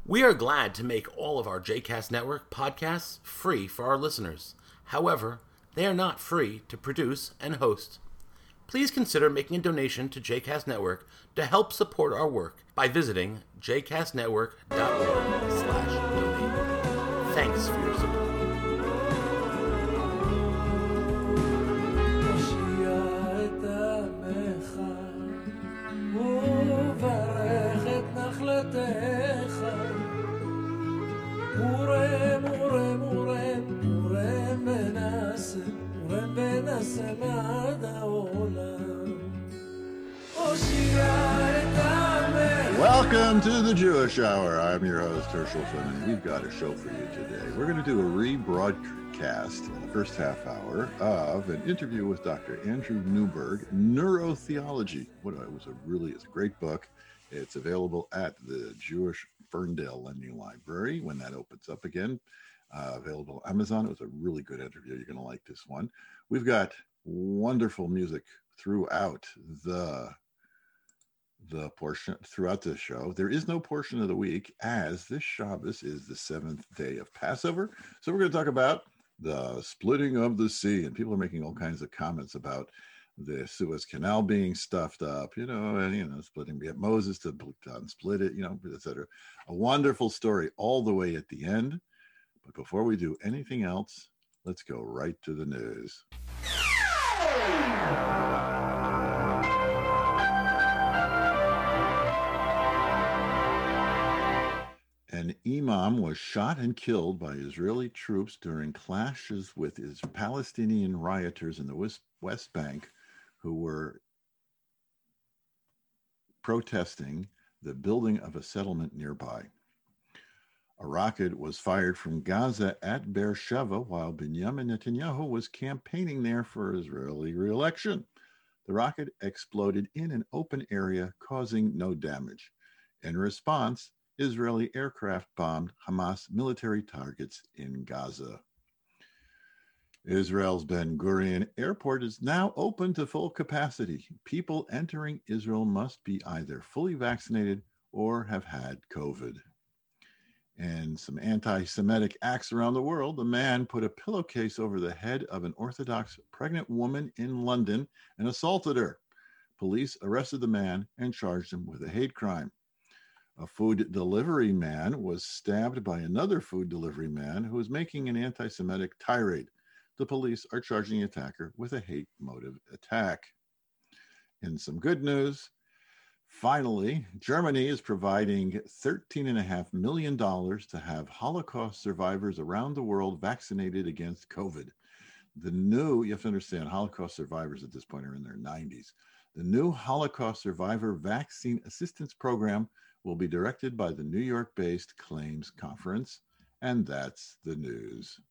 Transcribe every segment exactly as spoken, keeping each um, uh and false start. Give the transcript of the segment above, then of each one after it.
We are glad to make all of our J CAST Network podcasts free for our listeners. However, they are not free to produce and host. Please consider making a donation to J CAST Network to help support our work by visiting j cast network dot org slash donate. Thanks for your support. Welcome to the Jewish Hour. I'm your host, Herschel Finman. We've got a show for you today. We're going to do a rebroadcast in the first half hour of an interview with Doctor Andrew Newberg, Neurotheology. What it was a really, it's a great book. It's available at the Jewish Ferndale Lending Library when that opens up again. Uh, available on Amazon. It was a really good interview. You're going to like this one. We've got wonderful music throughout the the portion throughout the show. There is no portion of the week, as this Shabbos is the seventh day of Passover. So we're going to talk about the splitting of the sea, and people are making all kinds of comments about the Suez Canal being stuffed up, you know, and you know, splitting. We get Moses to split it, you know, et cetera. A wonderful story all the way at the end. But before we do anything else, let's go right to the news. An imam was shot and killed by Israeli troops during clashes with his Palestinian rioters in the West Bank who were protesting the building of a settlement nearby. A rocket was fired from Gaza at Beersheba while Benjamin Netanyahu was campaigning there for Israeli re-election. The rocket exploded in an open area, causing no damage. In response, Israeli aircraft bombed Hamas military targets in Gaza. Israel's Ben Gurion Airport is now open to full capacity. People entering Israel must be either fully vaccinated or have had COVID. And some anti-Semitic acts around the world. A man put a pillowcase over the head of an Orthodox pregnant woman in London and assaulted her. Police arrested the man and charged him with a hate crime. A food delivery man was stabbed by another food delivery man who was making an anti-Semitic tirade. The police are charging the attacker with a hate motive attack. In some good news, finally, Germany is providing thirteen point five million dollars to have Holocaust survivors around the world vaccinated against COVID. The new, you have to understand, Holocaust survivors at this point are in their nineties. The new Holocaust Survivor Vaccine Assistance Program will be directed by the New York-based Claims Conference, and that's the news.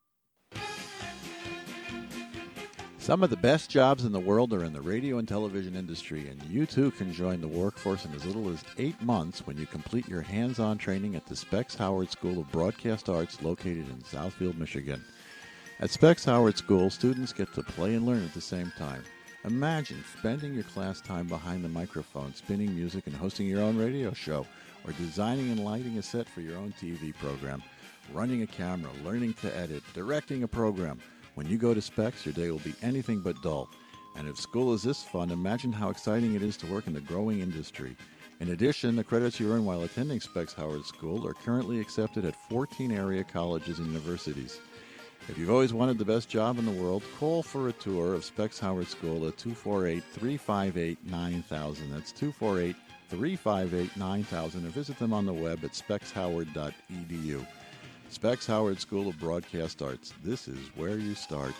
Some of the best jobs in the world are in the radio and television industry, and you too can join the workforce in as little as eight months when you complete your hands-on training at the Specs Howard School of Broadcast Arts located in Southfield, Michigan. At Specs Howard School, students get to play and learn at the same time. Imagine spending your class time behind the microphone, spinning music and hosting your own radio show, or designing and lighting a set for your own T V program, running a camera, learning to edit, directing a program. When you go to Specs, your day will be anything but dull. And if school is this fun, imagine how exciting it is to work in the growing industry. In addition, the credits you earn while attending Specs Howard School are currently accepted at fourteen area colleges and universities. If you've always wanted the best job in the world, call for a tour of Specs Howard School at two four eight, three five eight, nine thousand. That's two four eight, three five eight, nine thousand, or visit them on the web at specs howard dot e d u. Specs Howard School of Broadcast Arts. This is where you start.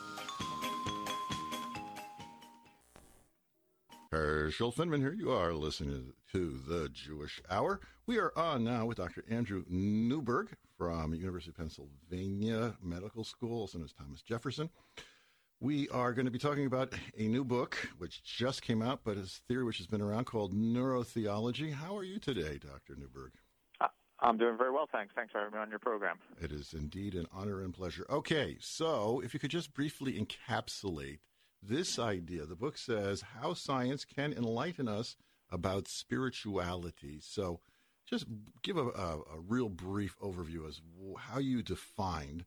Herschel Finman here. You are listening to The Jewish Hour. We are on now with Doctor Andrew Newberg from University of Pennsylvania Medical School, also known as Thomas Jefferson. We are going to be talking about a new book which just came out, but it's a theory which has been around, called Neurotheology. How are you today, Doctor Newberg? I'm doing very well, thanks. Thanks for having me on your program. It is indeed an honor and pleasure. Okay, so if you could just briefly encapsulate this idea. The book says how science can enlighten us about spirituality. So just give a, a, a real brief overview as how you defined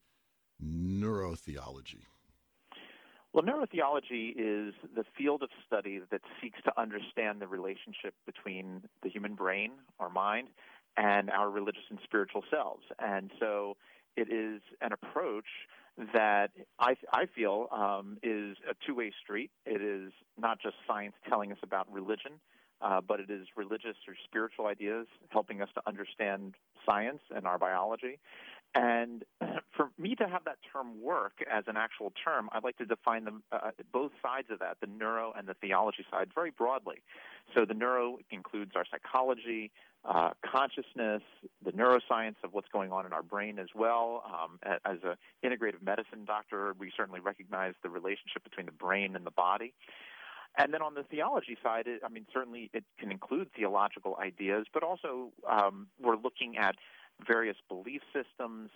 neurotheology. Well, neurotheology is the field of study that seeks to understand the relationship between the human brain, our mind, and our religious and spiritual selves. And so it is an approach that I, I feel um, is a two-way street. It is not just science telling us about religion, uh, but it is religious or spiritual ideas helping us to understand science and our biology. And for me to have that term work as an actual term, I'd like to define them, uh, both sides of that, the neuro and the theology side, very broadly. So the neuro includes our psychology, uh, consciousness, the neuroscience of what's going on in our brain as well. Um, as an integrative medicine doctor, we certainly recognize the relationship between the brain and the body. And then on the theology side, it, I mean, certainly it can include theological ideas, but also um, we're looking at various belief systems,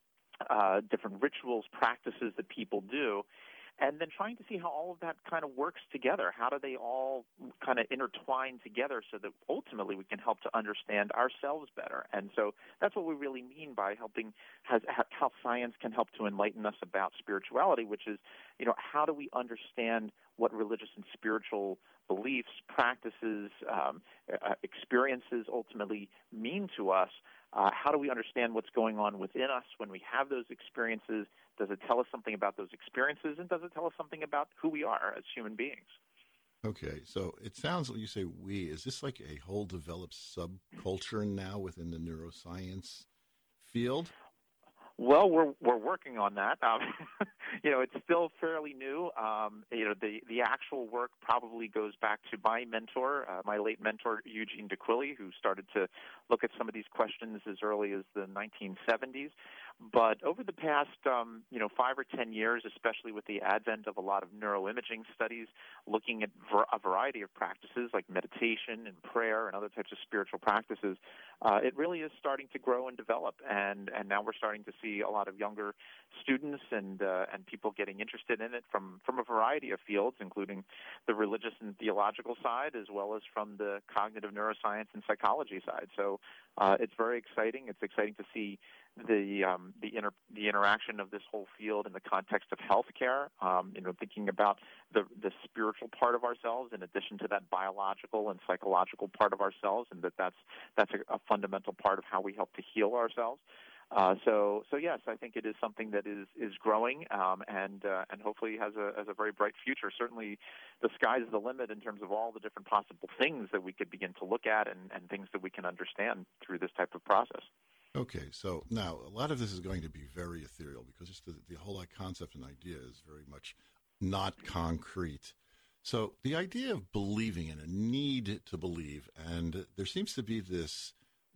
uh, different rituals, practices that people do, and then trying to see how all of that kind of works together. How do they all kind of intertwine together so that ultimately we can help to understand ourselves better? And so that's what we really mean by helping, has, how science can help to enlighten us about spirituality, which is, you know, how do we understand what religious and spiritual beliefs, practices, um, uh, experiences ultimately mean to us? Uh, how do we understand what's going on within us when we have those experiences? Does it tell us something about those experiences, and does it tell us something about who we are as human beings? Okay, so it sounds like you say we. Is this like a whole developed subculture now within the neuroscience field? Well, we're we're working on that. Um, you know, it's still fairly new. Um, you know, the the actual work probably goes back to my mentor, uh, my late mentor Eugene DeQuilly, who started to look at some of these questions as early as the nineteen seventies. But over the past, um, you know, five or ten years, especially with the advent of a lot of neuroimaging studies, looking at ver- a variety of practices like meditation and prayer and other types of spiritual practices, uh, it really is starting to grow and develop. And and now we're starting to see a lot of younger students and uh, and people getting interested in it from from a variety of fields, including the religious and theological side, as well as from the cognitive neuroscience and psychology side. So uh, it's very exciting. It's exciting to see the um, the inter- the interaction of this whole field in the context of healthcare. Um, you know, thinking about the the spiritual part of ourselves in addition to that biological and psychological part of ourselves, and that that's that's a, a fundamental part of how we help to heal ourselves. Uh, so so yes, I think it is something that is is growing um, and uh, and hopefully has a has a very bright future. Certainly, the sky's the limit in terms of all the different possible things that we could begin to look at and, and things that we can understand through this type of process. Okay, so now a lot of this is going to be very ethereal because just the, the whole concept and idea is very much not concrete. So the idea of believing and a need to believe, and there seems to be this,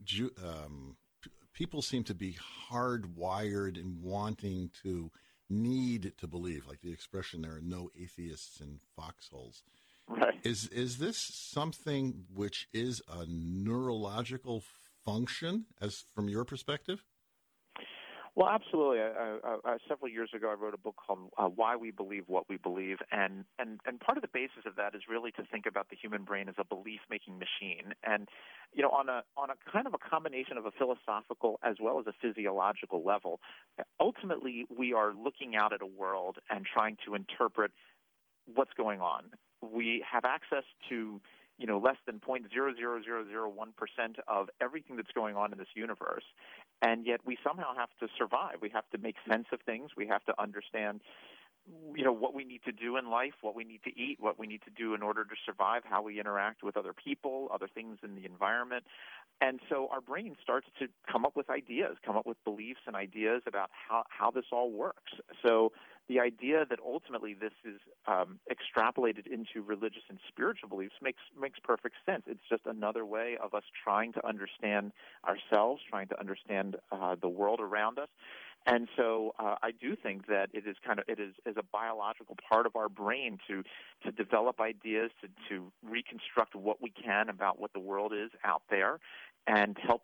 um, p- people seem to be hardwired in wanting to need to believe, like the expression, there are no atheists in foxholes. Right. Is, is this something which is a neurological function, as from your perspective? Well, absolutely. I, I, I, several years ago, I wrote a book called uh, "Why We Believe What We Believe," and, and and part of the basis of that is really to think about the human brain as a belief-making machine, and you know, on a on a kind of a combination of a philosophical as well as a physiological level. Ultimately, we are looking out at a world and trying to interpret what's going on. We have access to you know, less than zero point zero zero zero zero one percent of everything that's going on in this universe. And yet we somehow have to survive. We have to make sense of things. We have to understand, you know, what we need to do in life, what we need to eat, what we need to do in order to survive, how we interact with other people, other things in the environment. And so our brain starts to come up with ideas, come up with beliefs and ideas about how, how this all works. So the idea that ultimately this is um, extrapolated into religious and spiritual beliefs makes makes perfect sense. It's just another way of us trying to understand ourselves, trying to understand uh, the world around us. And so uh, I do think that it is kind of it is, is a biological part of our brain to to develop ideas, to, to reconstruct what we can about what the world is out there, and help us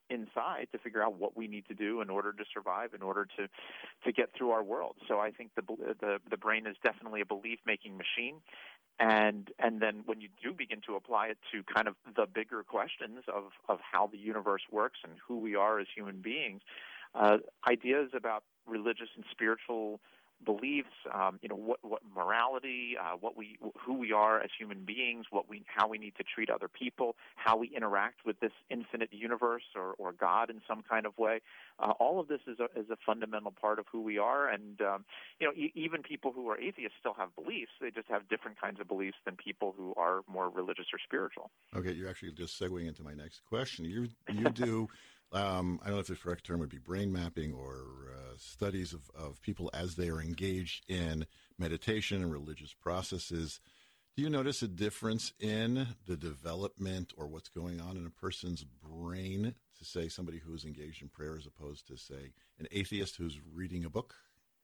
inside to figure out what we need to do in order to survive, in order to, to get through our world. So I think the the, the brain is definitely a belief-making machine. And and then when you do begin to apply it to kind of the bigger questions of, of how the universe works and who we are as human beings, uh, ideas about religious and spiritual beliefs, um, you know, what, what morality, uh, what we, who we are as human beings, what we, how we need to treat other people, how we interact with this infinite universe or, or God in some kind of way. Uh, all of this is a, is a fundamental part of who we are. And, um, you know, e- even people who are atheists still have beliefs. They just have different kinds of beliefs than people who are more religious or spiritual. Okay, you're actually just segueing into my next question. You you do, um, I don't know if the correct term would be brain mapping or uh, studies of, of people as they are engaged in meditation and religious processes. Do you notice a difference in the development or what's going on in a person's brain to, say, somebody who is engaged in prayer as opposed to, say, an atheist who's reading a book?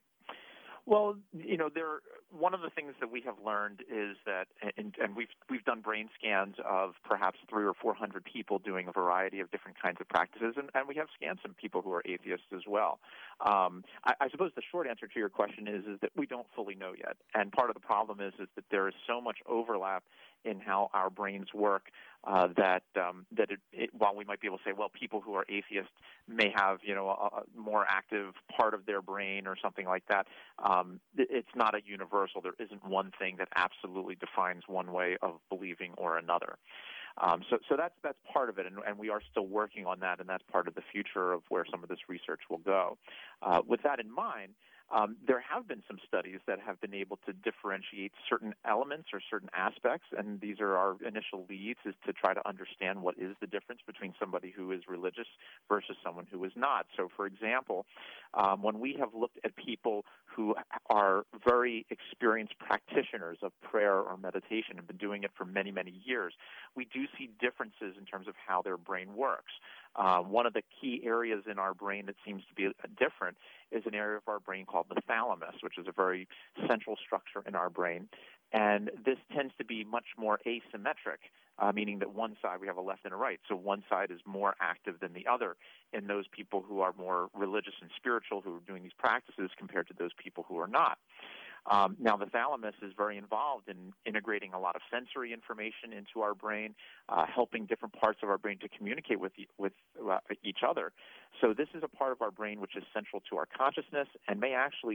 Well, you know, there. One of the things that we have learned is that, and, and we've we've done brain scans of perhaps three or four hundred people doing a variety of different kinds of practices, and, and we have scanned some people who are atheists as well. Um, I, I suppose the short answer to your question is is that we don't fully know yet, and part of the problem is is that there is so much overlap in how our brains work uh, that um, that it, it, while we might be able to say, well, people who are atheists may have, you know, a, a more active part of their brain or something like that, um, it, it's not a universal. There isn't one thing that absolutely defines one way of believing or another. Um, so, so that's that's part of it, and, and we are still working on that, and that's part of the future of where some of this research will go. Uh, with that in mind, Um, there have been some studies that have been able to differentiate certain elements or certain aspects, and these are our initial leads, is to try to understand what is the difference between somebody who is religious versus someone who is not. So, for example, um, when we have looked at people who are very experienced practitioners of prayer or meditation and been doing it for many, many years, we do see differences in terms of how their brain works. Uh, one of the key areas in our brain that seems to be different is an area of our brain called the thalamus, which is a very central structure in our brain. And this tends to be much more asymmetric, uh, meaning that one side, we have a left and a right. So one side is more active than the other in those people who are more religious and spiritual, who are doing these practices, compared to those people who are not. Um, now, the thalamus is very involved in integrating a lot of sensory information into our brain, uh, helping different parts of our brain to communicate with with uh, each other. So this is a part of our brain which is central to our consciousness and may actually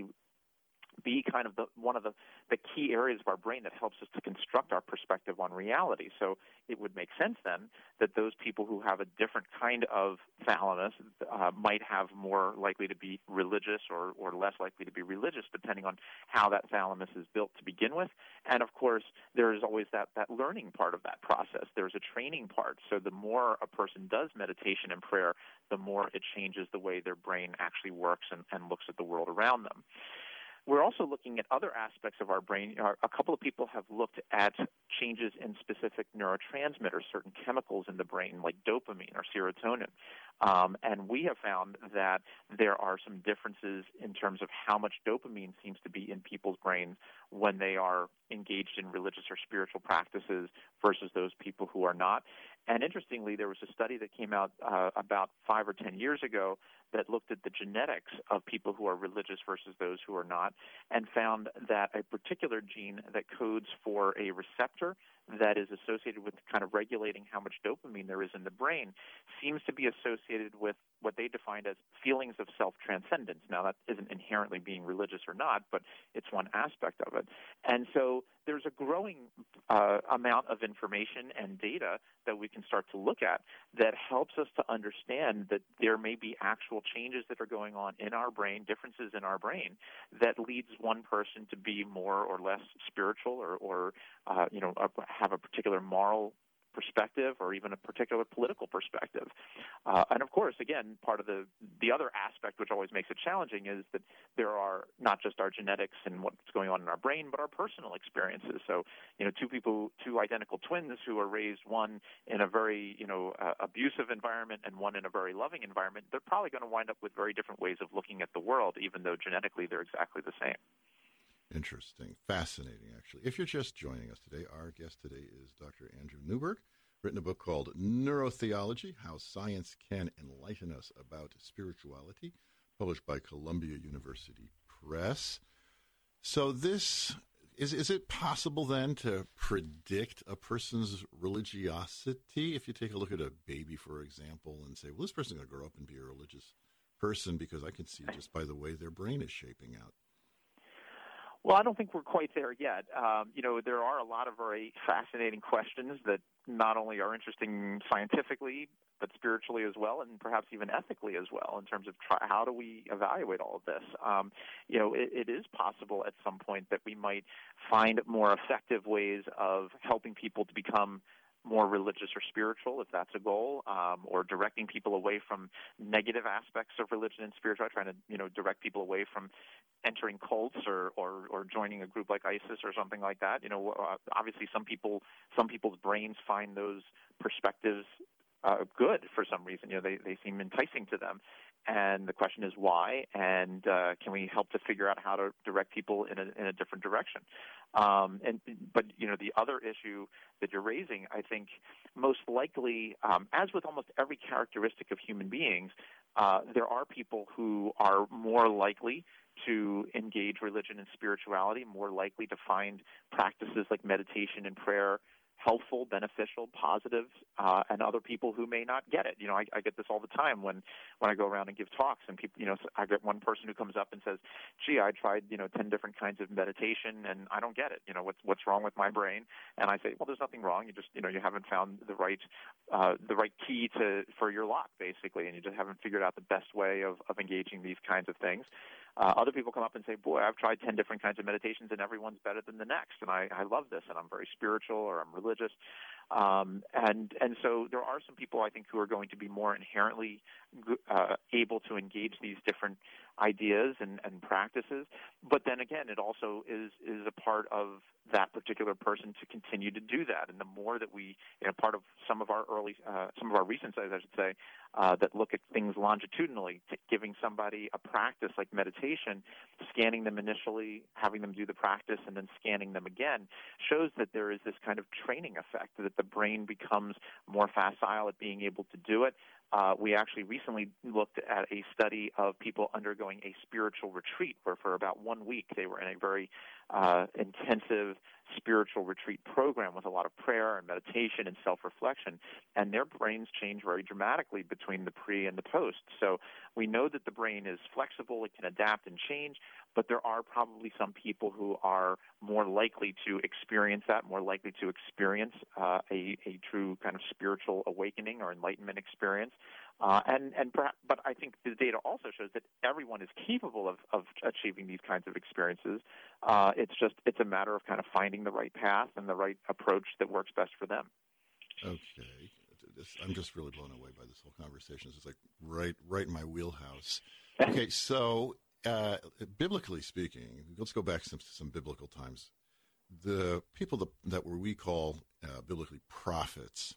be kind of the, one of the, the key areas of our brain that helps us to construct our perspective on reality. So it would make sense then that those people who have a different kind of thalamus uh, might have more likely to be religious or, or less likely to be religious, depending on how that thalamus is built to begin with. And, of course, there is always that, that learning part of that process. There's a training part. So the more a person does meditation and prayer, the more it changes the way their brain actually works and, and looks at the world around them. We're also looking at other aspects of our brain. A couple of people have looked at changes in specific neurotransmitters, certain chemicals in the brain, like dopamine or serotonin. Um, and we have found that there are some differences in terms of how much dopamine seems to be in people's brains when they are engaged in religious or spiritual practices versus those people who are not. And interestingly, there was a study that came out uh, about five or ten years ago that looked at the genetics of people who are religious versus those who are not, and found that a particular gene that codes for a receptor that is associated with kind of regulating how much dopamine there is in the brain seems to be associated with what they defined as feelings of self-transcendence. Now, that isn't inherently being religious or not, but it's one aspect of it. And so there's a growing uh, amount of information and data that we can start to look at that helps us to understand that there may be actual changes that are going on in our brain, differences in our brain, that leads one person to be more or less spiritual or, or uh, you know, have a particular moral perspective or even a particular political perspective. Uh, and of course, again, part of the, the other aspect which always makes it challenging is that there are not just our genetics and what's going on in our brain, but our personal experiences. So, you know, two people, two identical twins who are raised, one in a very, you know, uh, abusive environment and one in a very loving environment, they're probably going to wind up with very different ways of looking at the world, even though genetically they're exactly the same. Interesting. Fascinating, actually. If you're just joining us today, our guest today is Doctor Andrew Newberg written a book called Neurotheology, How Science Can Enlighten Us About Spirituality, published by Columbia University Press. So this, is is it possible then to predict a person's religiosity? If you take a look at a baby, for example, and say, well, this person's going to grow up and be a religious person because I can see just by the way their brain is shaping out. Well, I don't think we're quite there yet. Um, you know, there are a lot of very fascinating questions that not only are interesting scientifically, but spiritually as well, and perhaps even ethically as well, in terms of try, how do we evaluate all of this? Um, you know, it, it is possible at some point that we might find more effective ways of helping people to become more religious or spiritual, if that's a goal, um, or directing people away from negative aspects of religion and spirituality, trying to, you know, direct people away from entering cults or, or, or joining a group like ISIS or something like that. You know, uh, obviously some people, some people's brains find those perspectives uh, good for some reason. You know, they, they seem enticing to them. And the question is why, and uh, can we help to figure out how to direct people in a, in a different direction? Um, and but you know, the other issue that you're raising, I think, most likely, um, as with almost every characteristic of human beings, uh, there are people who are more likely to engage religion and spirituality, more likely to find practices like meditation and prayer helpful, beneficial, positive, uh, and other people who may not get it. You know, I, I get this all the time when, when I go around and give talks, and people, you know, I get one person who comes up and says, "Gee, I tried, you know, ten different kinds of meditation, and I don't get it. You know, what's what's wrong with my brain?" And I say, "Well, there's nothing wrong. You just, you know, you haven't found the right, uh, the right key to for your lock, basically, and you just haven't figured out the best way of, of engaging these kinds of things." Uh, other people come up and say, "Boy, I've tried ten different kinds of meditations, and everyone's better than the next, and I, I love this, and I'm very spiritual, or I'm religious." Um, and and so there are some people, I think, who are going to be more inherently uh, able to engage these different ideas and, and practices. But then again, it also is is a part of that particular person to continue to do that. And the more that we, you know, part of some of our early, uh, some of our recent studies, I should say, uh, that look at things longitudinally, t- giving somebody a practice like meditation, scanning them initially, having them do the practice, and then scanning them again, shows that there is this kind of training effect, that the brain becomes more facile at being able to do it. Uh, we actually recently looked at a study of people undergoing a spiritual retreat where for about one week they were in a very uh, intensive spiritual retreat program with a lot of prayer and meditation and self-reflection, and their brains change very dramatically between the pre and the post. So we know that the brain is flexible, it can adapt and change, but there are probably some people who are more likely to experience that, more likely to experience uh, a, a true kind of spiritual awakening or enlightenment experience. Uh, and and perhaps, but I think the data also shows that everyone is capable of, of achieving these kinds of experiences. Uh, it's just it's a matter of kind of finding the right path and the right approach that works best for them. Okay, this, I'm just really blown away by this whole conversation. It's like right right in my wheelhouse. Okay, so uh, biblically speaking, let's go back some some biblical times. The people that, that were we call uh, biblically prophets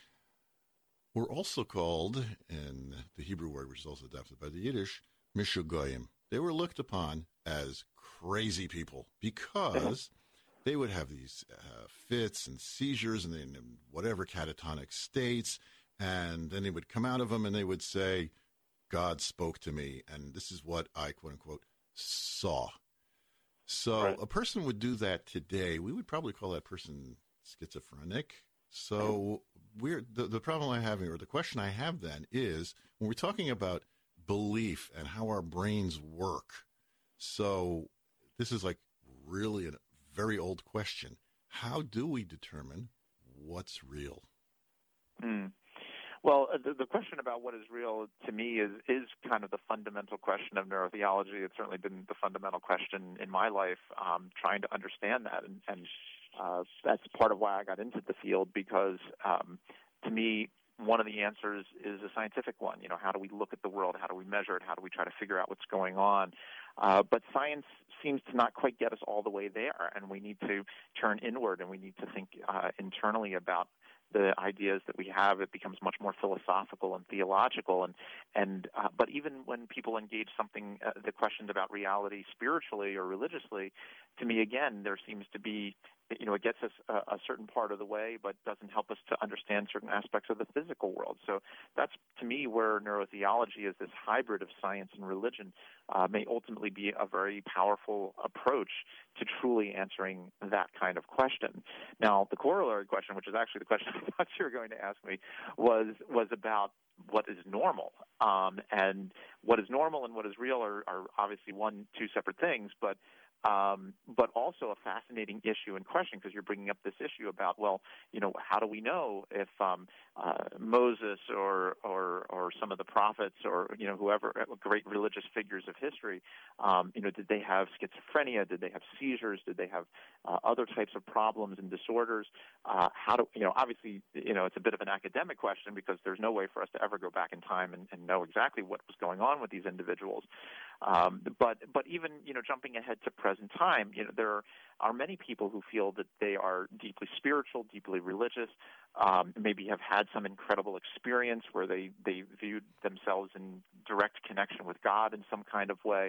were also called, in the Hebrew word, which is also adapted by the Yiddish, mishugoyim. They were looked upon as crazy people because they would have these uh, fits and seizures and then whatever catatonic states, and then they would come out of them and they would say, "God spoke to me, and this is what I, quote unquote, saw." So right. A person would do that today. We would probably call that person schizophrenic. So we're the, the problem I'm having, or the question I have then is, when we're talking about belief and how our brains work, so this is like really a very old question. How do we determine what's real? Mm. Well, the, the question about what is real to me is, is kind of the fundamental question of neurotheology. It's certainly been the fundamental question in my life, um, trying to understand that. And, and uh, that's part of why I got into the field, because um, to me, one of the answers is a scientific one. You know, how do we look at the world? How do we measure it? How do we try to figure out what's going on? Uh, but science seems to not quite get us all the way there, and we need to turn inward, and we need to think uh, internally about the ideas that we have. It becomes much more philosophical and theological, and and uh, but even when people engage something, uh, the questions about reality spiritually or religiously, to me again, there seems to be you know, it gets us a, a certain part of the way, but doesn't help us to understand certain aspects of the physical world. So that's, to me, where neurotheology is this hybrid of science and religion uh, may ultimately be a very powerful approach to truly answering that kind of question. Now, the corollary question, which is actually the question I thought you were going to ask me, was was about what is normal. Um, and what is normal and what is real are, are obviously one, two separate things, but Um, but also a fascinating issue and question, because you're bringing up this issue about, well, you know, how do we know if um, uh, Moses or, or or some of the prophets or, you know, whoever, great religious figures of history, um, you know, did they have schizophrenia? Did they have seizures? Did they have uh, other types of problems and disorders? Uh, how do, you know, obviously, you know, it's a bit of an academic question because there's no way for us to ever go back in time and, and know exactly what was going on with these individuals. Um, but but even, you know, jumping ahead to present time, you know, there are many people who feel that they are deeply spiritual, deeply religious, um, maybe have had some incredible experience where they, they viewed themselves in direct connection with God in some kind of way.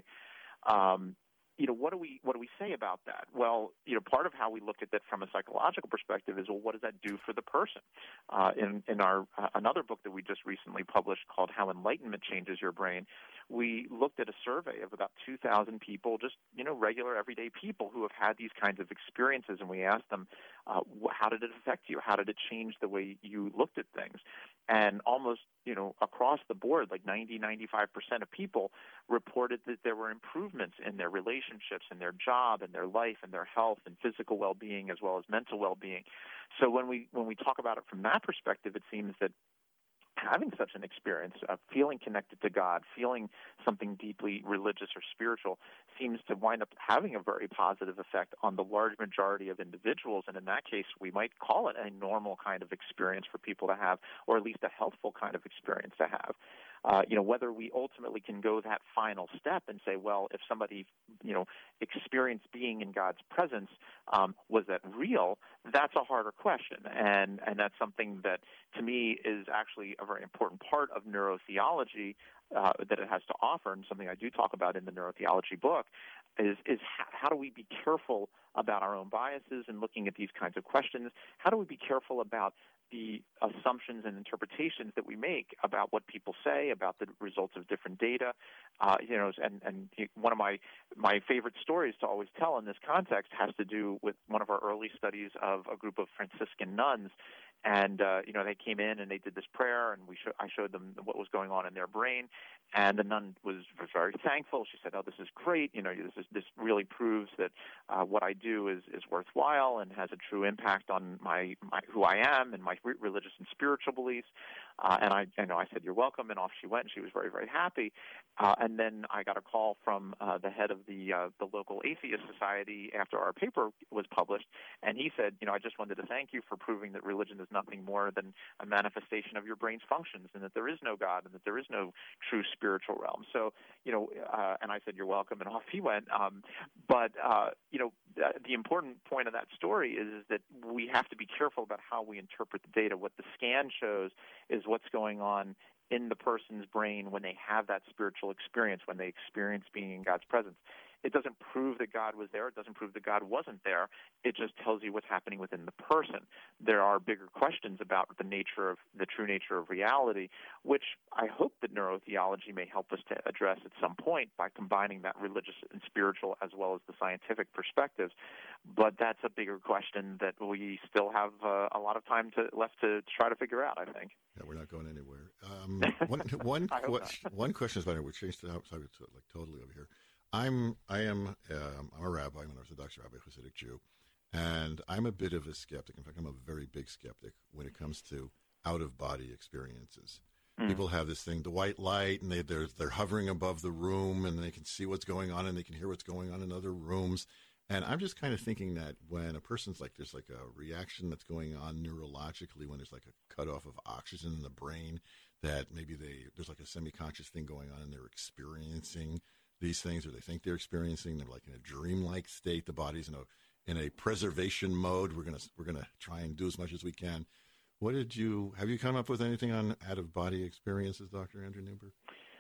Um, you know, what do we what do we say about that? Well, you know, part of how we look at that from a psychological perspective is, well, what does that do for the person? Uh, in in our uh, another book that we just recently published called How Enlightenment Changes Your Brain, we looked at a survey of about two thousand people, just, you know, regular everyday people who have had these kinds of experiences, and we asked them, uh, how did it affect you? How did it change the way you looked at things? And almost, you know, across the board, like ninety, ninety-five percent of people reported that there were improvements in their relationships, in their job, in their life, in their health, and physical well-being, as well as mental well-being. So when we when we talk about it from that perspective, it seems that having such an experience of feeling connected to God, feeling something deeply religious or spiritual, seems to wind up having a very positive effect on the large majority of individuals. And in that case, we might call it a normal kind of experience for people to have, or at least a healthful kind of experience to have. Uh, you know, whether we ultimately can go that final step and say, well, if somebody, you know, experienced being in God's presence, um, was that real? That's a harder question. And, and that's something that, to me, is actually a very important part of neurotheology uh, that it has to offer, and something I do talk about in the neurotheology book, is, is how, how do we be careful about our own biases in looking at these kinds of questions? How do we be careful about the assumptions and interpretations that we make about what people say, about the results of different data? Uh, you know, and, and one of my, my favorite stories to always tell in this context has to do with one of our early studies of a group of Franciscan nuns. And, uh, you know, they came in and they did this prayer, and we sh- I showed them what was going on in their brain. And the nun was, was very thankful. She said, oh, this is great. You know, this is, this really proves that uh, what I do is, is worthwhile and has a true impact on my, my who I am and my re- religious and spiritual beliefs. Uh, and I, you know, I said, you're welcome. And off she went. And she was very, very happy. Uh, and then I got a call from uh, the head of the uh, the local atheist society after our paper was published. And he said, you know, I just wanted to thank you for proving that religion is nothing more than a manifestation of your brain's functions, and that there is no God, and that there is no true spiritual realm. So, you know, uh, and I said, you're welcome, and off he went. Um, but, uh, you know, th- the important point of that story is, is that we have to be careful about how we interpret the data. What the scan shows is what's going on in the person's brain when they have that spiritual experience, when they experience being in God's presence. It doesn't prove that God was there. It doesn't prove that God wasn't there. It just tells you what's happening within the person. There are bigger questions about the nature of the true nature of reality, which I hope that neurotheology may help us to address at some point by combining that religious and spiritual as well as the scientific perspectives. But that's a bigger question that we still have uh, a lot of time to, left to try to figure out, I think. Yeah, we're not going anywhere. Um, one one question, one question is about it. We changed the topic to like totally over here. I'm I am um, I'm a rabbi. I'm an Orthodox rabbi, Hasidic Jew, and I'm a bit of a skeptic. In fact, I'm a very big skeptic when it comes to out-of-body experiences. Mm. People have this thing, the white light, and they they're they're hovering above the room, and they can see what's going on, and they can hear what's going on in other rooms. And I'm just kind of thinking that when a person's like, there's like a reaction that's going on neurologically, when there's like a cutoff of oxygen in the brain, that maybe they there's like a semi-conscious thing going on, and they're experiencing these things, or they think they're experiencing, they're like in a dreamlike state. The body's in a in a preservation mode. We're gonna we're gonna try and do as much as we can. What did you have you come up with anything on out of body experiences, Doctor Andrew Newberg?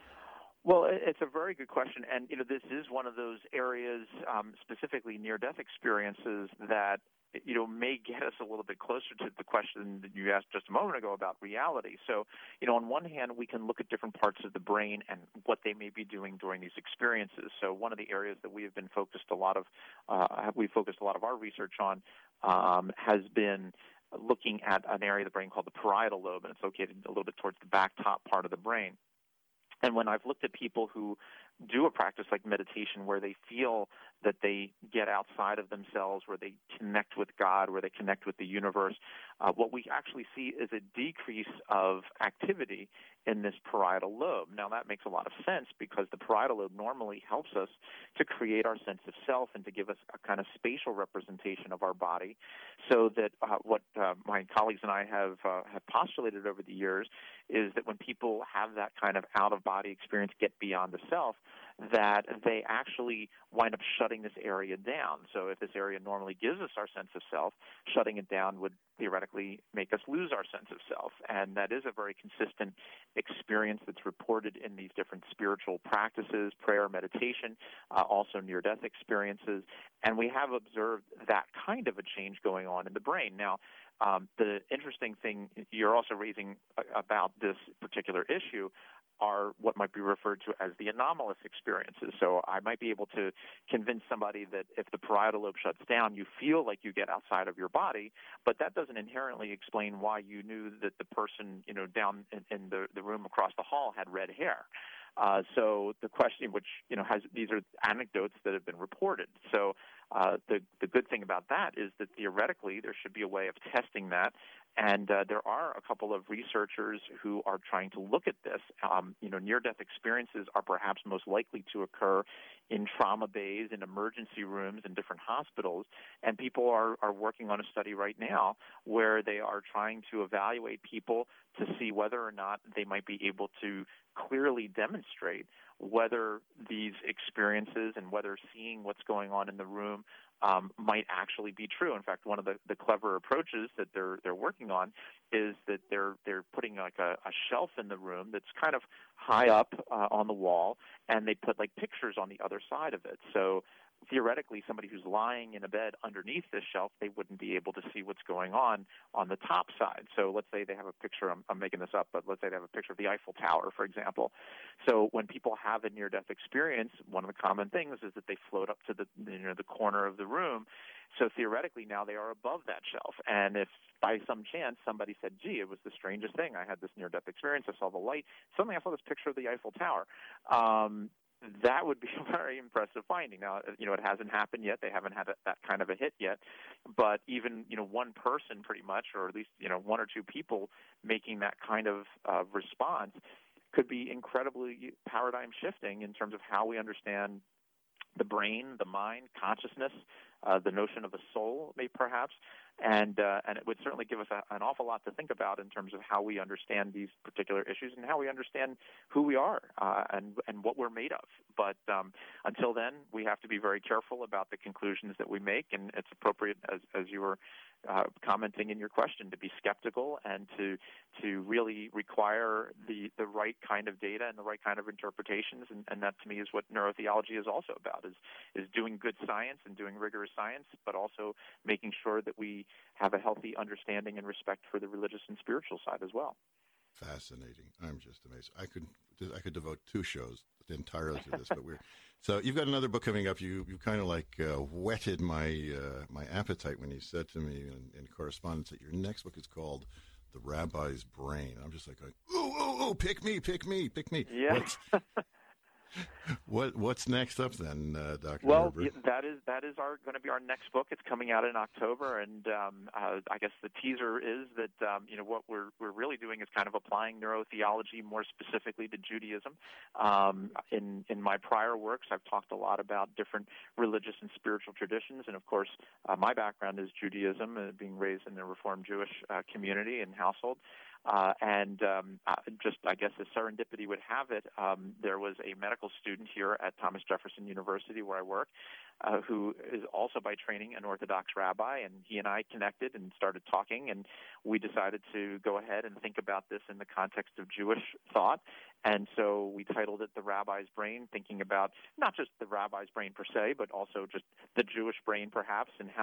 Well, it's a very good question, and you know, this is one of those areas, um, specifically near-death experiences, that you know, may get us a little bit closer to the question that you asked just a moment ago about reality. So, you know, on one hand, we can look at different parts of the brain and what they may be doing during these experiences. So one of the areas that we have been focused a lot of, uh, we focused a lot of our research on um, has been looking at an area of the brain called the parietal lobe, and it's located a little bit towards the back top part of the brain. And when I've looked at people who do a practice like meditation where they feel that they get outside of themselves, where they connect with God, where they connect with the universe, uh, what we actually see is a decrease of activity in this parietal lobe. Now, that makes a lot of sense because the parietal lobe normally helps us to create our sense of self and to give us a kind of spatial representation of our body, so that uh, what uh, my colleagues and I have, uh, have postulated over the years is that when people have that kind of out-of-body experience, get beyond the self, that they actually wind up shutting this area down. So if this area normally gives us our sense of self, shutting it down would theoretically make us lose our sense of self. And that is a very consistent experience that's reported in these different spiritual practices, prayer, meditation, uh, also near-death experiences. And we have observed that kind of a change going on in the brain. Now, um, the interesting thing you're also raising about this particular issue are what might be referred to as the anomalous experiences. So I might be able to convince somebody that if the parietal lobe shuts down, you feel like you get outside of your body, but that doesn't inherently explain why you knew that the person, you know, down in, in the, the room across the hall had red hair. Uh, so the question, which, you know, has, these are anecdotes that have been reported. So uh, the, the good thing about that is that theoretically there should be a way of testing that. And uh, there are a couple of researchers who are trying to look at this. Um, you know, near-death experiences are perhaps most likely to occur in trauma bays, in emergency rooms, in different hospitals. And people are, are working on a study right now where they are trying to evaluate people to see whether or not they might be able to clearly demonstrate whether these experiences and whether seeing what's going on in the room um, might actually be true. In fact, one of the, the clever approaches that they're they're working on is that they're they're putting like a, a shelf in the room that's kind of high up uh, on the wall, and they put like pictures on the other side of it. So theoretically, somebody who's lying in a bed underneath this shelf, they wouldn't be able to see what's going on on the top side. So let's say they have a picture, I'm, I'm making this up, but let's say they have a picture of the Eiffel Tower, for example. So when people have a near-death experience, one of the common things is that they float up to the, you know, the corner of the room. So theoretically, now they are above that shelf. And if by some chance somebody said, gee, it was the strangest thing, I had this near-death experience, I saw the light, suddenly I saw this picture of the Eiffel Tower, um, that would be a very impressive finding. Now, you know, it hasn't happened yet. They haven't had a, that kind of a hit yet. But even, you know, one person pretty much, or at least, you know, one or two people making that kind of uh, response could be incredibly paradigm shifting in terms of how we understand the brain, the mind, consciousness, uh, the notion of a soul, maybe perhaps, and uh, and it would certainly give us a, an awful lot to think about in terms of how we understand these particular issues and how we understand who we are uh, and and what we're made of. But um, until then, we have to be very careful about the conclusions that we make, and it's appropriate, as as you were uh, commenting in your question, to be skeptical and to to really require the the right kind of data and the right kind of interpretations, and, and that to me is what neurotheology is also about, is is doing good science and doing rigorous science, but also making sure that we have a healthy understanding and respect for the religious and spiritual side as well. Fascinating. I'm just amazed. I could I could devote two shows entirely to this, but we're so you've got another book coming up. You you kind of like uh, whetted my uh, my appetite when you said to me in, in correspondence that your next book is called The Rabbi's Brain. I'm just like going, ooh, ooh, ooh, pick me, pick me, pick me. Yeah. What's, what what's next up then, uh, Doctor Well, Nerber? that is that is our going to be our next book. It's coming out in October, and um, uh, I guess the teaser is that um, you know what we're we're really doing is kind of applying neurotheology more specifically to Judaism. Um, in in my prior works, I've talked a lot about different religious and spiritual traditions, and of course, uh, my background is Judaism, uh, being raised in a Reformed Jewish uh, community and household. Uh, and um, uh, just, I guess, as serendipity would have it, um, there was a medical student here at Thomas Jefferson University, where I work, uh, who is also by training an Orthodox rabbi, and he and I connected and started talking, and we decided to go ahead and think about this in the context of Jewish thought. And so we titled it The Rabbi's Brain, thinking about not just the rabbi's brain per se, but also just the Jewish brain perhaps, and how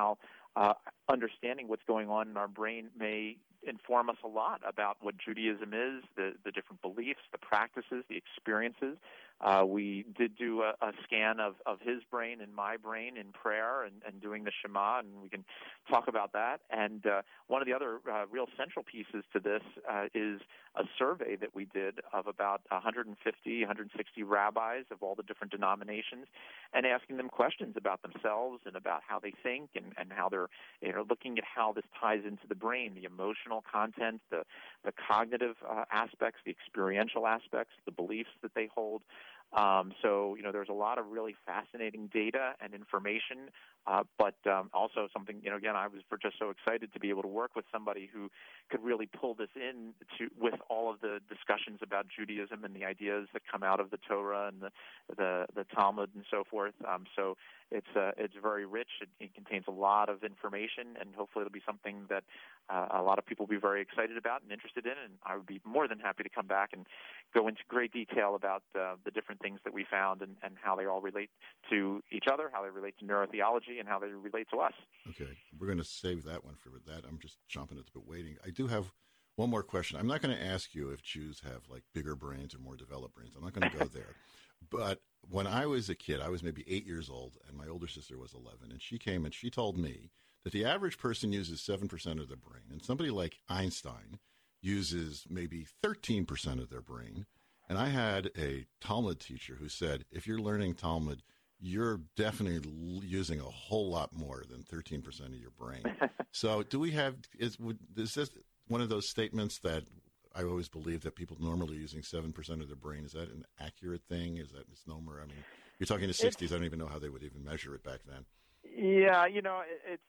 uh, understanding what's going on in our brain may inform us a lot about what Judaism is, the, the different beliefs, the practices, the experiences. Uh, we did do a, a scan of, of his brain and my brain in prayer and, and doing the Shema, and we can talk about that. And uh, one of the other uh, real central pieces to this uh, is a survey that we did of about one hundred fifty, one hundred sixty rabbis of all the different denominations, and asking them questions about themselves and about how they think and, and how they're you know, looking at how this ties into the brain, the emotional content, the, the cognitive uh, aspects, the experiential aspects, the beliefs that they hold. Um, so, you know, there's a lot of really fascinating data and information, uh, but um, also something, you know, again, I was just so excited to be able to work with somebody who could really pull this in to with all of the discussions about Judaism and the ideas that come out of the Torah and the the, the Talmud and so forth. Um, so it's uh, it's very rich. It, it contains a lot of information, and hopefully it'll be something that uh, a lot of people will be very excited about and interested in, and I would be more than happy to come back and go into great detail about uh, the different things that we found and, and how they all relate to each other, how they relate to neurotheology, and how they relate to us. Okay, we're going to save that one for that. I'm just chomping at the bit waiting. I do have one more question. I'm not going to ask you if Jews have like bigger brains or more developed brains. I'm not going to go there. But when I was a kid, I was maybe eight years old, and my older sister was eleven, and she came and she told me that the average person uses seven percent of their brain, and somebody like Einstein uses maybe thirteen percent of their brain. And I had a Talmud teacher who said, if you're learning Talmud, you're definitely using a whole lot more than thirteen percent of your brain. So do we have, is, is this one of those statements that I always believe that people normally are using seven percent of their brain? Is that an accurate thing? Is that misnomer? I mean, you're talking the sixties. I don't even know how they would even measure it back then. Yeah, you know, it's...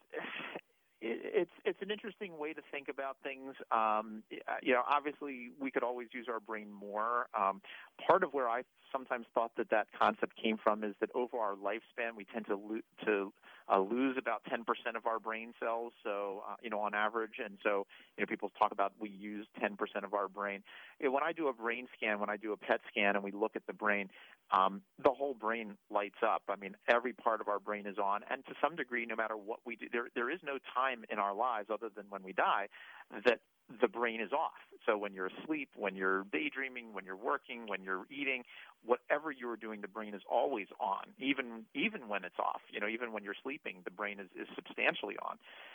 It's it's an interesting way to think about things. Um, you know, obviously we could always use our brain more. Um, part of where I sometimes thought that that concept came from is that over our lifespan we tend to lo- to uh, lose about ten percent of our brain cells. So uh, you know, on average, and so you know, people talk about we use ten percent of our brain. You know, when I do a brain scan, when I do a P E T scan, and we look at the brain, um, the whole brain lights up. I mean, every part of our brain is on, and to some degree, no matter what we do, there there is no time in our lives other than when we die that the brain is off. So when you're asleep, when you're daydreaming, when you're working, when you're eating, whatever you're doing, the brain is always on, even even when it's off. You know, even when you're sleeping, the brain is, is substantially on.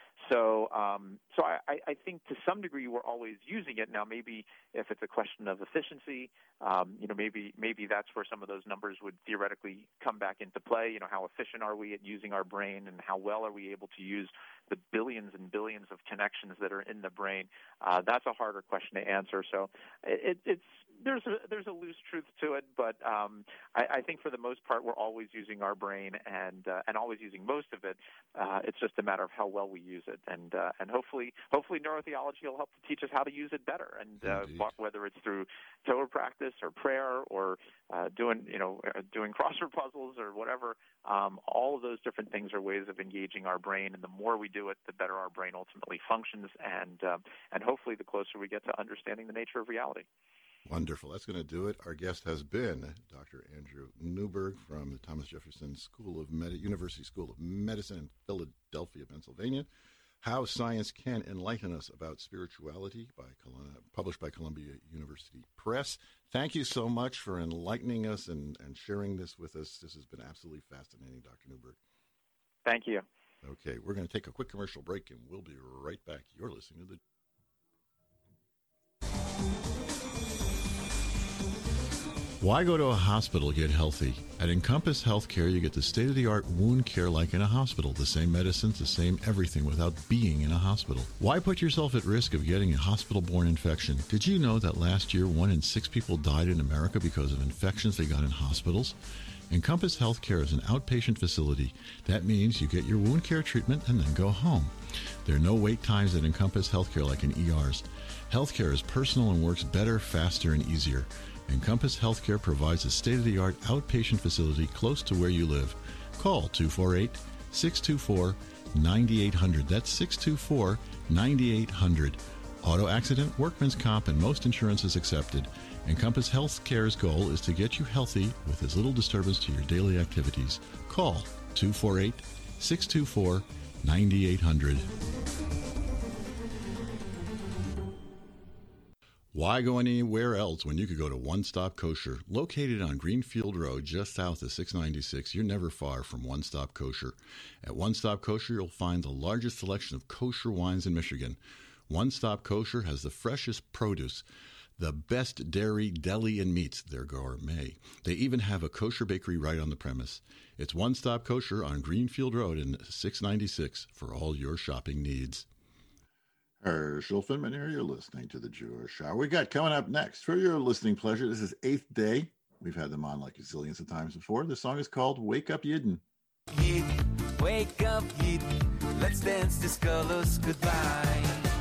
So um, so I, I think to some degree we're always using it. Now maybe if it's a question of efficiency, um, you know, maybe maybe that's where some of those numbers would theoretically come back into play. You know, how efficient are we at using our brain, and how well are we able to use the billions and billions of connections that are in the brain? Uh, that's a harder question to answer. So it, it's there's a there's a loose truth to it, but um, I, I think for the most part we're always using our brain and uh, and always using most of it. Uh, it's just a matter of how well we use it, and uh, and hopefully hopefully neurotheology will help to teach us how to use it better. And uh, whether it's through Torah practice or prayer or uh, doing you know doing crossword puzzles or whatever, um, all of those different things are ways of engaging our brain. And the more we do it, the better our brain ultimately functions, and uh, and hopefully the closer we get to understanding the nature of reality. Wonderful. That's going to do it. Our guest has been Doctor Andrew Newberg from the Thomas Jefferson School of Med- University School of Medicine in Philadelphia, Pennsylvania. How Science Can Enlighten Us About Spirituality, by Col- published by Columbia University Press. Thank you so much for enlightening us and, and sharing this with us. This has been absolutely fascinating, Doctor Newberg. Thank you. Okay, we're going to take a quick commercial break, and we'll be right back. You're listening to the... Why go to a hospital to get healthy? At Encompass Healthcare, you get the state-of-the-art wound care like in a hospital. The same medicines, the same everything without being in a hospital. Why put yourself at risk of getting a hospital-borne infection? Did you know that last year, one in six people died in America because of infections they got in hospitals? Encompass Healthcare is an outpatient facility. That means you get your wound care treatment and then go home. There are no wait times at Encompass Healthcare like in E Rs. Healthcare is personal and works better, faster, and easier. Encompass Healthcare provides a state-of-the-art outpatient facility close to where you live. Call two four eight, six two four, nine eight zero zero. That's six two four, nine eight zero zero. Auto accident, workman's comp, and most insurance is accepted. Encompass Healthcare's goal is to get you healthy with as little disturbance to your daily activities. Call two four eight, six two four, ninety-eight hundred. Why go anywhere else when you could go to One Stop Kosher? Located on Greenfield Road, just south of six ninety-six, you're never far from One Stop Kosher. At One Stop Kosher, you'll find the largest selection of kosher wines in Michigan. One Stop Kosher has the freshest produce, the best dairy, deli, and meats. They're gourmet. They even have a kosher bakery right on the premise. It's One Stop Kosher on Greenfield Road in six ninety-six for all your shopping needs. Herschel Finman here. You're listening to the Jewish Hour. We got coming up next for your listening pleasure. This is Eighth Day. We've had them on like zillions of times before. The song is called Wake Up Yidden. Yid, wake up, Yid. Let's dance this colors goodbye.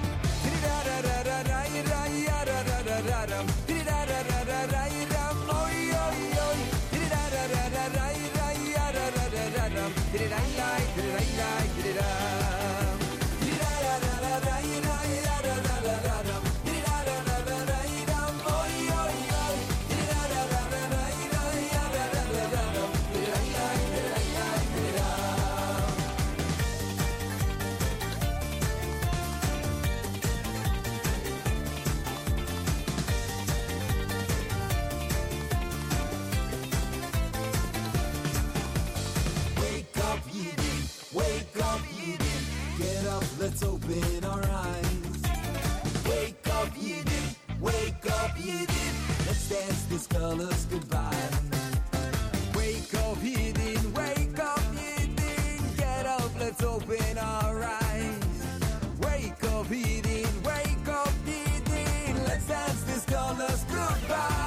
Let's open our eyes. Wake up, Yidden. Wake up, Yidden. Let's dance these colors goodbye. Wake up, Yidden. Wake up, Yidden. Get up, let's open our eyes. Wake up, Yidden. Wake up, Yidden. Let's dance these colors goodbye.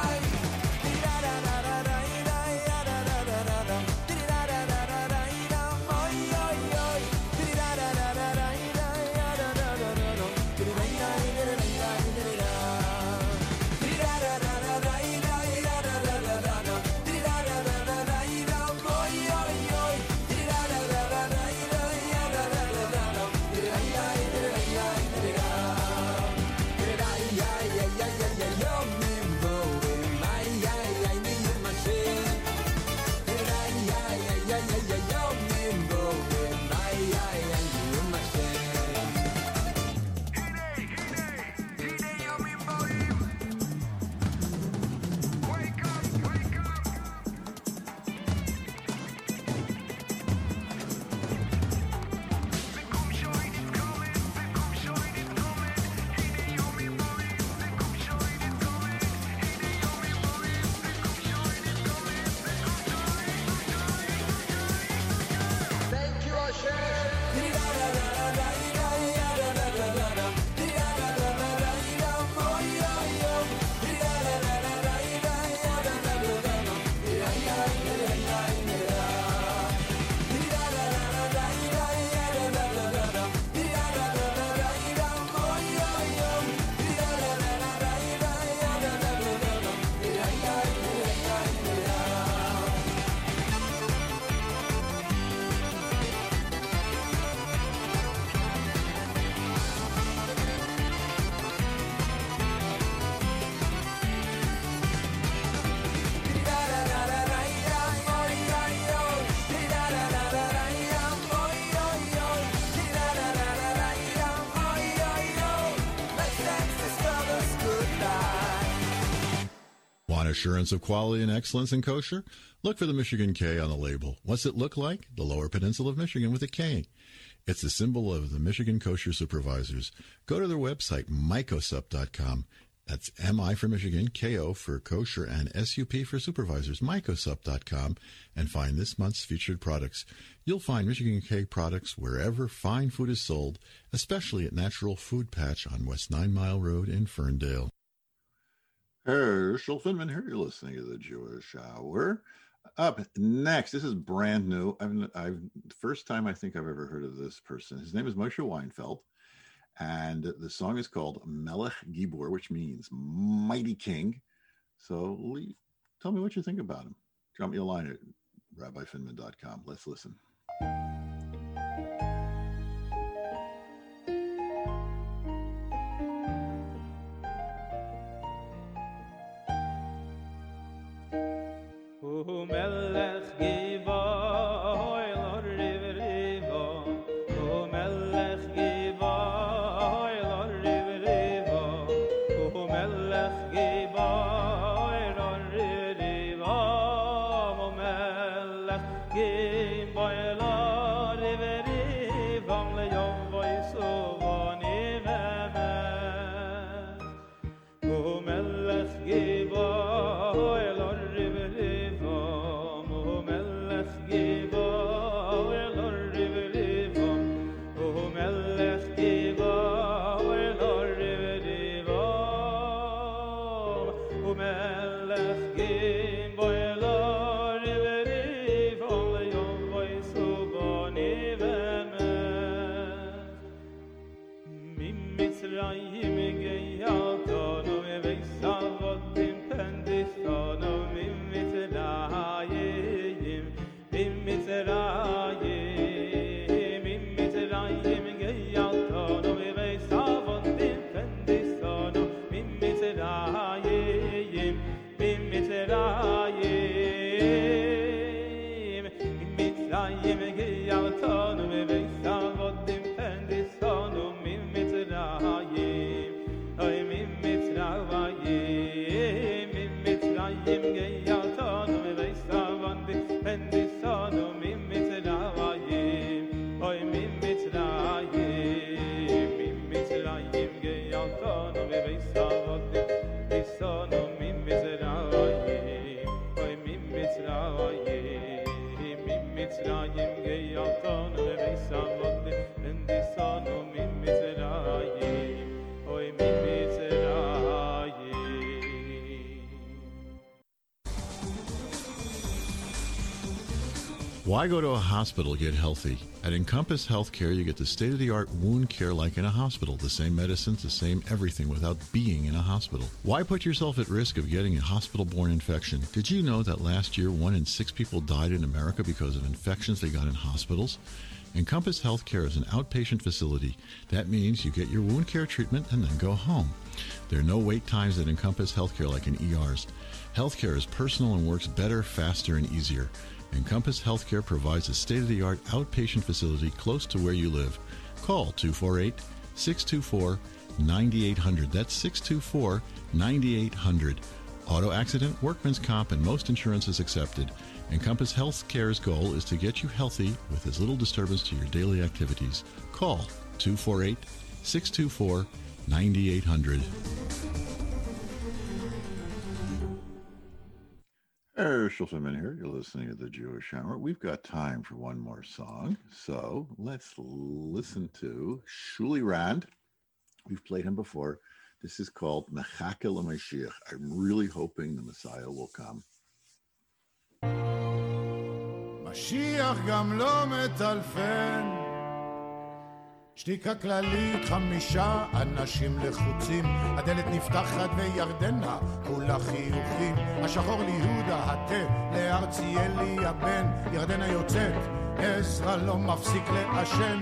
Assurance of quality and excellence in kosher? Look for the Michigan K on the label. What's it look like? The Lower Peninsula of Michigan with a K. It's the symbol of the Michigan Kosher Supervisors. Go to their website, mycosup dot com. That's M I for Michigan, K O for kosher, and S U P for supervisors, mycosup dot com, and find this month's featured products. You'll find Michigan K products wherever fine food is sold, especially at Natural Food Patch on West Nine Mile Road in Ferndale. Herschel Finman here. You're listening to the Jewish Hour. Up next, this is brand new. I've, I've first time I think I've ever heard of this person. His name is Moshe Weinfeld, and the song is called Melech Gibor, which means mighty king. So, Lee, tell me what you think about him. Drop me a line at rabbi finman dot com. Let's listen. Melech Gibor, Lord River River, Why go to a hospital to get healthy? At Encompass Healthcare, you get the state-of-the-art wound care like in a hospital. The same medicines, the same everything without being in a hospital. Why put yourself at risk of getting a hospital-borne infection? Did you know that last year one in six people died in America because of infections they got in hospitals? Encompass Healthcare is an outpatient facility. That means you get your wound care treatment and then go home. There are no wait times at Encompass Healthcare like in E Rs. Healthcare is personal and works better, faster, and easier. Encompass Healthcare provides a state-of-the-art outpatient facility close to where you live. Call two four eight, six two four, nine eight zero zero. That's six two four, nine eight zero zero. Auto accident, workman's comp, and most insurance is accepted. Encompass Healthcare's goal is to get you healthy with as little disturbance to your daily activities. Call two four eight, six two four, nine eight zero zero. Herschel Finman here. You're listening to The Jewish Hour. We've got time for one more song, so let's listen to Shuli Rand. We've played him before. This is called Mechake LaMashiach. I'm really hoping the Messiah will come. משיח גם לא מטלפן, שתיקה כללית, חמישה אנשים לחוצים, הדלת נפתחת וירדנה כולה חיוכים, השחור ליהודה, התה לארציאלי הבן, ירדנה יוצאת, עזרא לא מפסיק לעשן.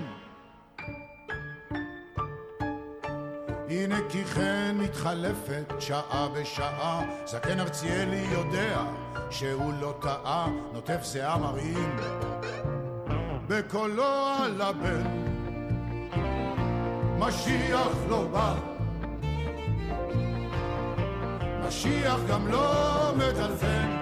הנה כי כן מתחלפת שעה בשעה, זקן ארציאלי יודע שהוא לא טעה, נוטף שיער מראים בקולו על הבן, משיח לא בא, משיח גם לא מטלפן.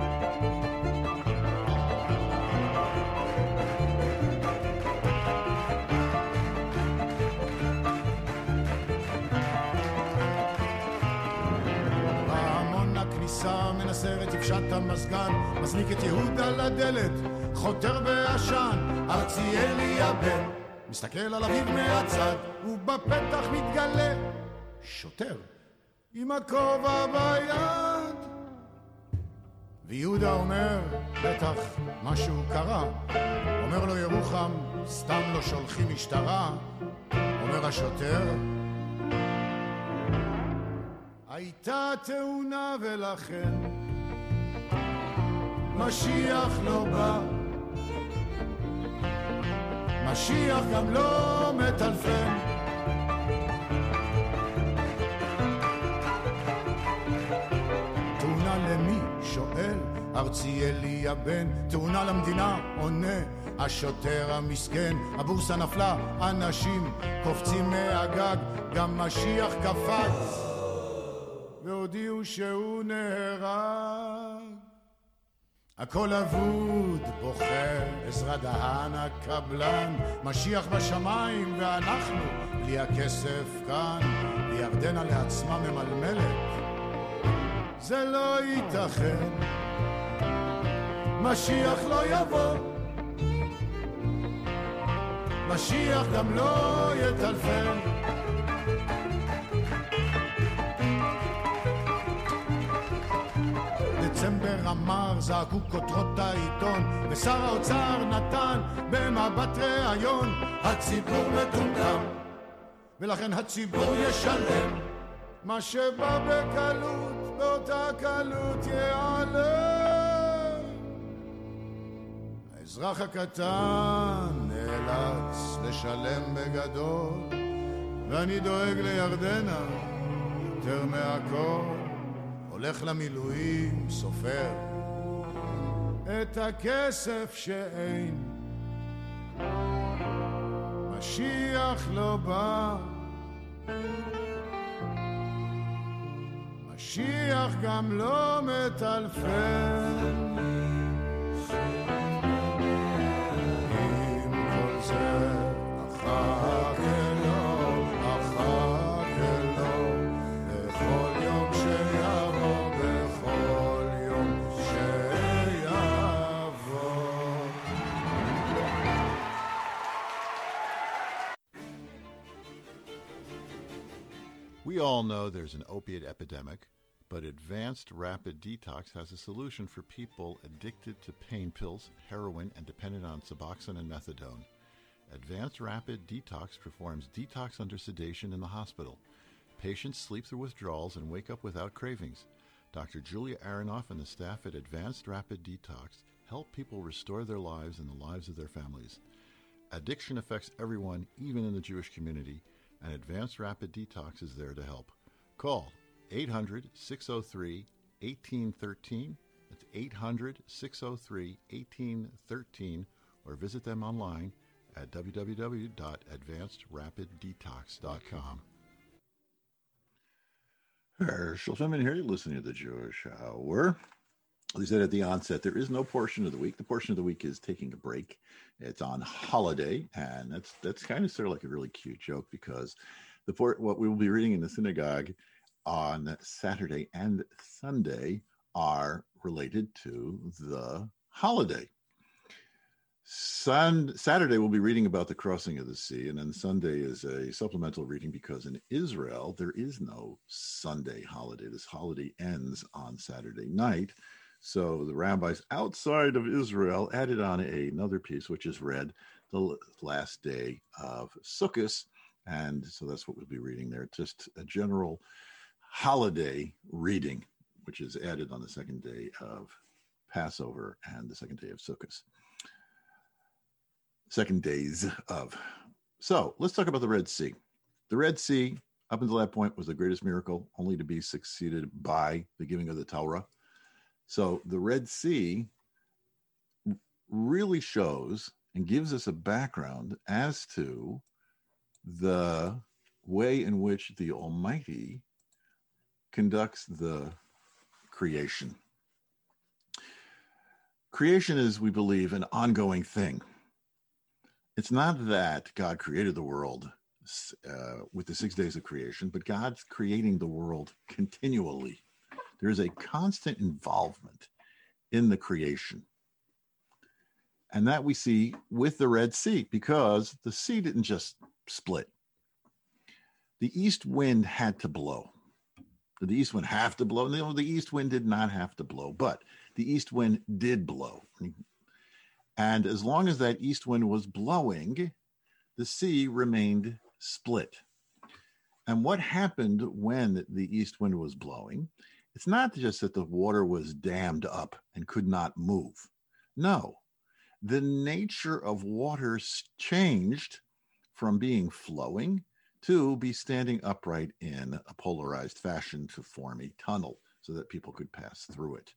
בהמון הכניסה מנסר את יפשט המסגן, מזניק את יהודה לדלת, חותר בעשן, ארציאלי הבן מסתכל על אביו מהצד, ובפתח מתגלה שוטר עם הכובע ביד. ויהודה אומר, בטח משהו קרה, אומר לו ירוחם, סתם לא שולחים משטרה. אומר השוטר, הייתה תאונה ולכן משיח לא בא, משיח גם לא מטלפן. תאונה למי? שואל ארציאלי הבן. תאונה למדינה? עונה השוטר המסכן. הבורסה נפלה, אנשים קופצים מהגג, גם משיח קפץ והודיעו שהוא נהרג. הכל אבוד, בוכה עזרא דהן הקבלן, משיח בשמיים ואנחנו בלי הכסף כאן, וירדנה לעצמה ממלמלת, זה לא ייתכן, משיח לא יבוא, משיח גם לא יטלפן. דצמבר אמר, זעקו כותרות העיתון, ושר האוצר נתן במבט ראיון, הציבור מטומטם ולכן הציבור ישלם, מה שבא בקלות באותה קלות יעלם. האזרח הקטן נאלץ לשלם בגדול, ואני דואג לירדנה יותר מהכל, הולך למילואים, סופר את הכסף שאין, משיח לא בא, משיח גם לא מטלפן. עם כל זה אחר כלו, אחר כלו, בכל יום שיבוא, בכל יום שיבוא. We all know there's an opiate epidemic, But Advanced Rapid Detox has a solution for people addicted to pain pills, heroin, and dependent on Suboxone and methadone. Advanced Rapid Detox performs detox under sedation in the hospital. Patients sleep through withdrawals and wake up without cravings. Doctor Julia Aronoff and the staff at Advanced Rapid Detox help people restore their lives and the lives of their families. Addiction affects everyone, even in the Jewish community, and Advanced Rapid Detox is there to help. Call eight hundred, six oh three, one eight one three. That's eight hundred, six oh three, one eight one three, or visit them online at w w w dot advanced rapid detox dot com. Herschel Finman here. You're listening to the Jewish Hour. As I said at the onset, there is no portion of the week. The portion of the week is taking a break. It's on holiday, and that's that's kind of sort of like a really cute joke because the what we will be reading in the synagogue on Saturday and Sunday are related to the holiday. Sun, Saturday we'll be reading about the crossing of the sea, and then Sunday is a supplemental reading because in Israel there is no Sunday holiday. This holiday ends on Saturday night. So the rabbis outside of Israel added on another piece, which is read the last day of Sukkot, and so that's what we'll be reading there. Just a general holiday reading, which is added on the second day of Passover and the second day of Sukkot. Second days of. So let's talk about the Red Sea. The Red Sea, up until that point, was the greatest miracle, only to be succeeded by the giving of the Torah. So the Red Sea really shows and gives us a background as to the way in which the Almighty conducts the creation. Creation is, we believe, an ongoing thing. It's not that God created the world uh, with the six days of creation, but God's creating the world continually. There is a constant involvement in the creation. And that we see with the Red Sea, because the sea didn't just split. The east wind had to blow. Did the east wind have to blow? No, the east wind did not have to blow, but the east wind did blow. And as long as that east wind was blowing, the sea remained split. And what happened when the east wind was blowing? It's not just that the water was dammed up and could not move. No, the nature of water changed from being flowing to be standing upright in a polarized fashion to form a tunnel so that people could pass through it.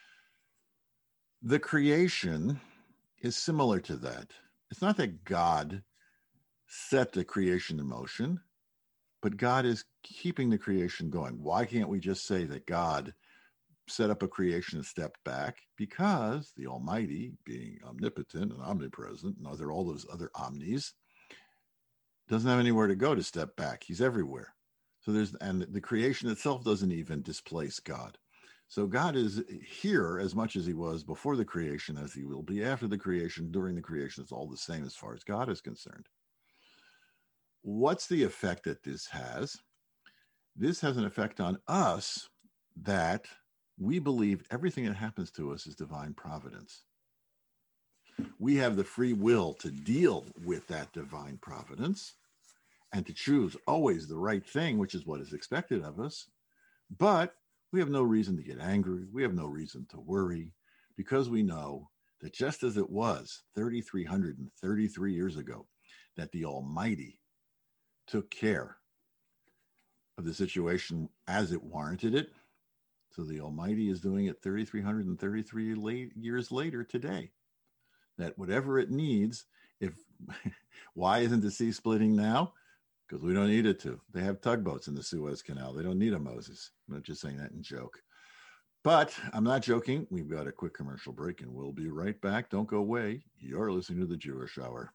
The creation is similar to that. It's not that God set the creation in motion, but God is keeping the creation going. Why can't we just say that God set up a creation and stepped back? Because the Almighty, being omnipotent and omnipresent, and other all those other omnis, doesn't have anywhere to go to step back. He's everywhere. So there's, and the creation itself doesn't even displace God. So God is here as much as he was before the creation as he will be after the creation. During the creation, it's all the same as far as God is concerned. What's the effect that this has? This has an effect on us that we believe everything that happens to us is divine providence. We have the free will to deal with that divine providence and to choose always the right thing, which is what is expected of us. But we have no reason to get angry. We have no reason to worry, because we know that just as it was three thousand three hundred thirty-three years ago, that the Almighty took care of the situation as it warranted it, so the Almighty is doing it three thousand three hundred thirty-three late, years later today. That whatever it needs, if why isn't the sea splitting now? Because we don't need it to. They have tugboats in the Suez Canal. They don't need a Moses. I'm not just saying that in joke. But I'm not joking. We've got a quick commercial break, and we'll be right back. Don't go away. You're listening to the Jewish Hour.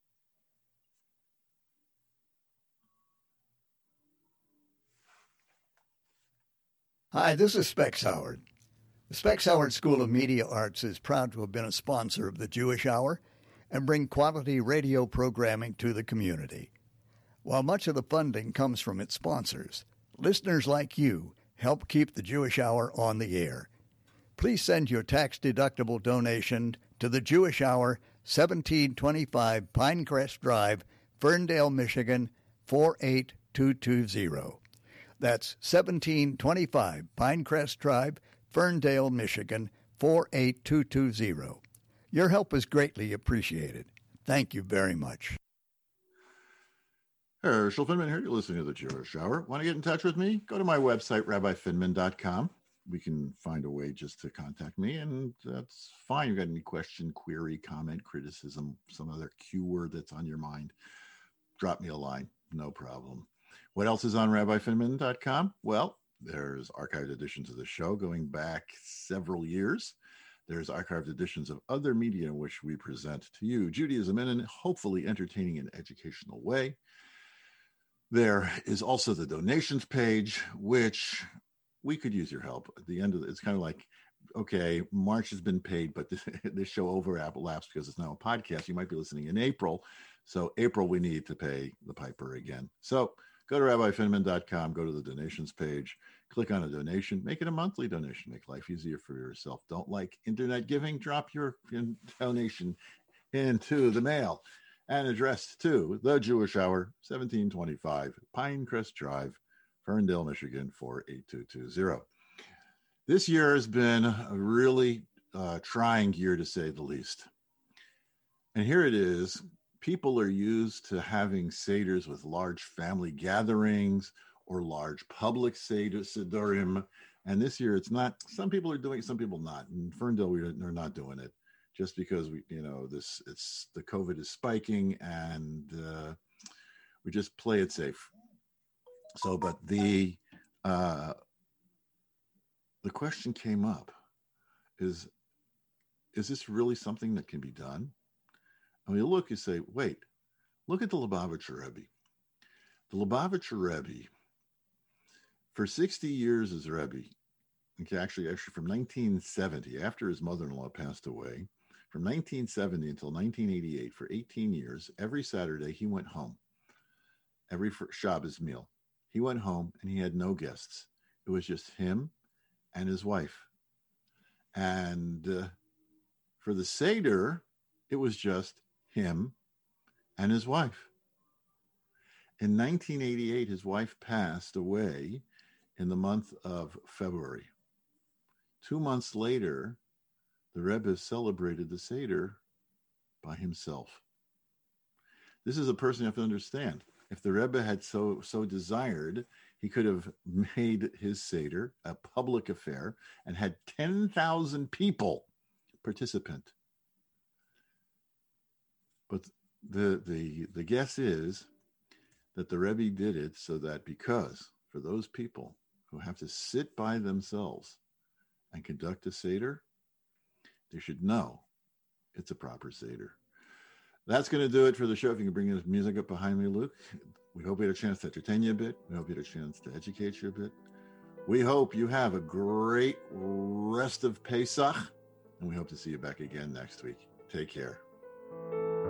Hi, this is Specs Howard. The Specs Howard School of Media Arts is proud to have been a sponsor of the Jewish Hour and bring quality radio programming to the community. While much of the funding comes from its sponsors, listeners like you help keep the Jewish Hour on the air. Please send your tax-deductible donation to the Jewish Hour, seventeen twenty-five Pinecrest Drive, Ferndale, Michigan, four eight two two zero. That's seventeen twenty-five Pinecrest Drive, Ferndale, Michigan, four eight two two zero. Your help is greatly appreciated. Thank you very much. Herschel Finman here. You're listening to the Jewish Hour. Want to get in touch with me? Go to my website, rabbi finman dot com. We can find a way just to contact me, and that's fine. You got any question, query, comment, criticism, some other Q word that's on your mind, drop me a line. No problem. What else is on rabbi finman dot com? Well, there's archived editions of the show going back several years. There's archived editions of other media in which we present to you Judaism in a hopefully entertaining and educational way. There is also the donations page, which we could use your help. At the end of it, it's kind of like, okay, March has been paid, but this, this show overlaps because it's now a podcast. You might be listening in April. So April, we need to pay the piper again. So go to rabbi finman dot com, go to the donations page, click on a donation, make it a monthly donation, make life easier for yourself. Don't like internet giving? Drop your donation into the mail and addressed to the Jewish Hour, seventeen twenty-five Pinecrest Drive, Ferndale, Michigan, four eight two two zero. This year has been a really uh, trying year, to say the least. And here it is. People are used to having Seders with large family gatherings or large public Seder, Sedurim. And this year it's not, some people are doing it, some people not. In Ferndale, we're not doing it just because we, you know, this, it's, the COVID is spiking, and uh, we just play it safe. So, but the, uh, the question came up is, is this really something that can be done? And you look, you say, wait, look at the Lubavitcher Rebbe. The Lubavitcher Rebbe, for sixty years as Rebbe, okay, actually, actually from nineteen seventy, after his mother-in-law passed away, from nineteen seventy until nineteen eighty-eight, for eighteen years, every Saturday he went home, every Shabbos meal. He went home and he had no guests. It was just him and his wife. And uh, for the Seder, it was just him and his wife. In nineteen eighty-eight, his wife passed away in the month of February. Two months later, the Rebbe celebrated the Seder by himself. This is a person you have to understand. If the Rebbe had so so desired, he could have made his Seder a public affair and had ten thousand people participant. But the, the, the guess is that the Rebbe did it so that, because for those people who have to sit by themselves and conduct a Seder, they should know it's a proper Seder. That's going to do it for the show. If you can bring this music up behind me, Luke. We hope we had a chance to entertain you a bit. We hope you had a chance to educate you a bit. We hope you have a great rest of Pesach, and we hope to see you back again next week. Take care.